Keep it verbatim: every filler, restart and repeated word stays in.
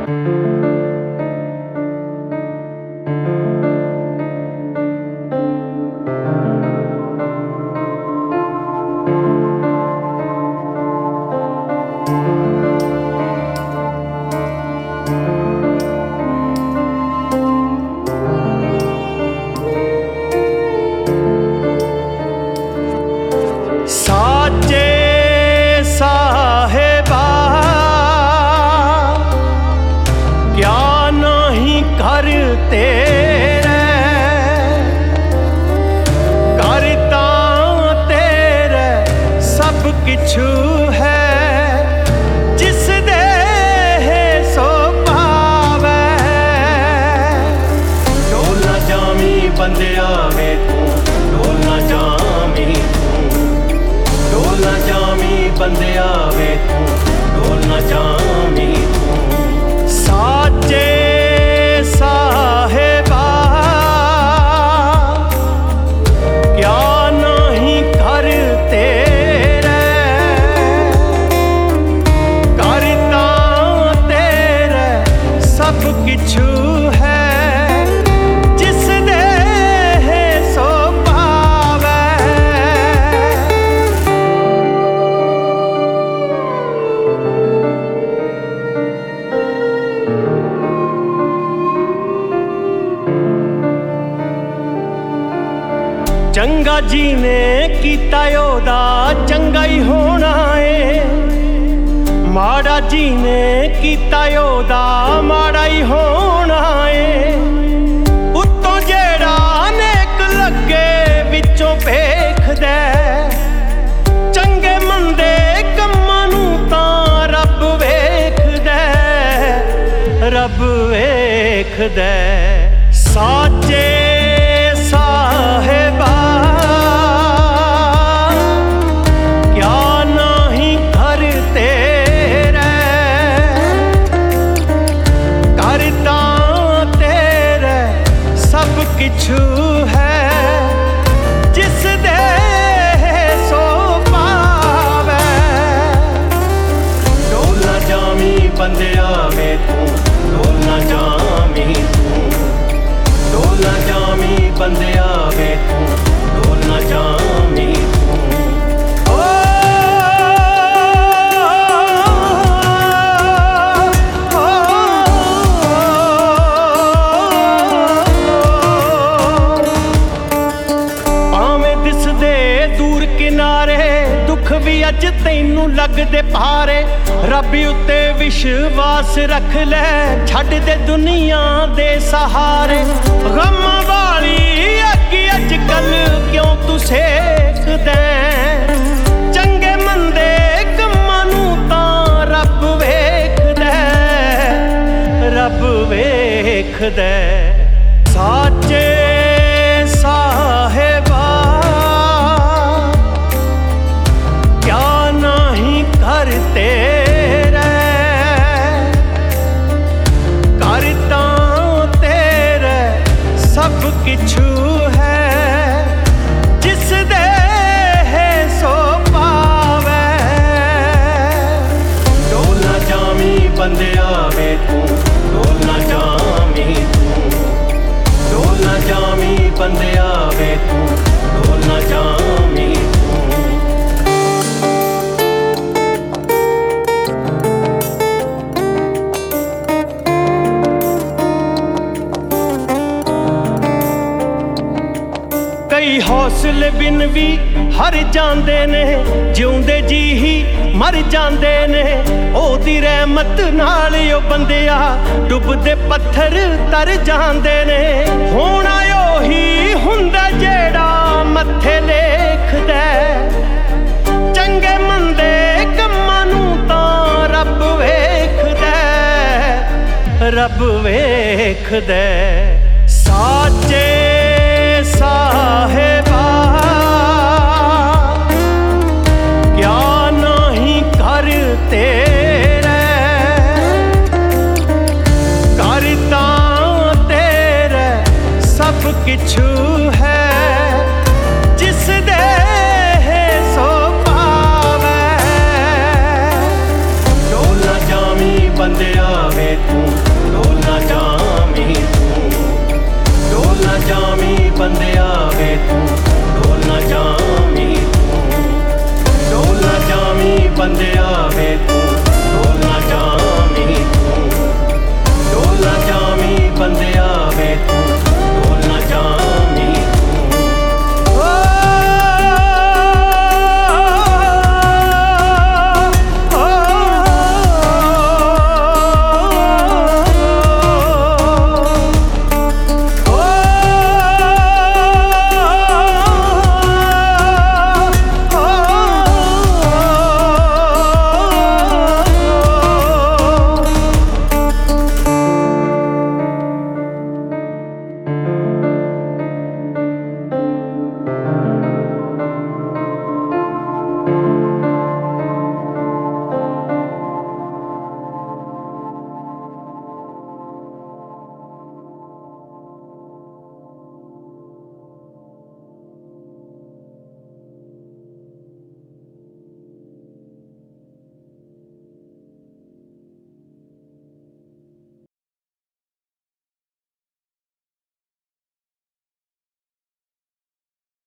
किछु है जिस दे सो पावे। डोल ना जामी बंदिया वे तू, डोल ना जामी तू, डोल ना जामी बंदिया वे तू, डोल ना जामी तू। साचे साहेबा क्या नहीं करते किछु है जिस दे सो पावे। चंगा जी ने कीता ओदा चंगा ही होना है, माड़ा जी ने कीता ओदा माड़ा ही होना है। उत्तों जेड़ा नेक लगे विचों भेखदा, चंगे मंदे कम्मां नूं तां रब वेखदा, रब वेखदा। साचे साहेबा क्या नहीं करते किछु है जिस दे सो पावे। डोल ना जामी बंदिया वे तू, डोल ना जामी तू, डोल ना जामी बंदिया वे तू, डोल ना जामी तू। दुख भी अज तैनू लगदे भारे, रब उत्ते विश्वास रख ले, छड्ड दे दुनिया दे सहारे। गम वाली अग्गी अज कल क्यों तू सेकदा, चंगे मंदे कम्मां नूं तां रब वेखदा, रब वेखदा। साचे साहेबा करते करता तेरे सब किछु है जिस दे सो पावे। डोल ना जामी बंदिया वे तू, डोल ना जामी तू, डोल ना जामी बंदिया वे तू, डोल ना जामी तू। कई हौसले बिन भी हर जांदे ने, जिउंदे जी ही मर जांदे ने। ओदी रहमत नाल ओ बंदिया डुबदे पत्थर तर जांदे ने। होना ओही हुंदा जेड़ा मत्थे लेखदा, चंगे मंदे कम्मां नूं तां रब वेखदा, रब वेखदा। साचे साहेबा क्या नहीं करते करता तेरे सब किछु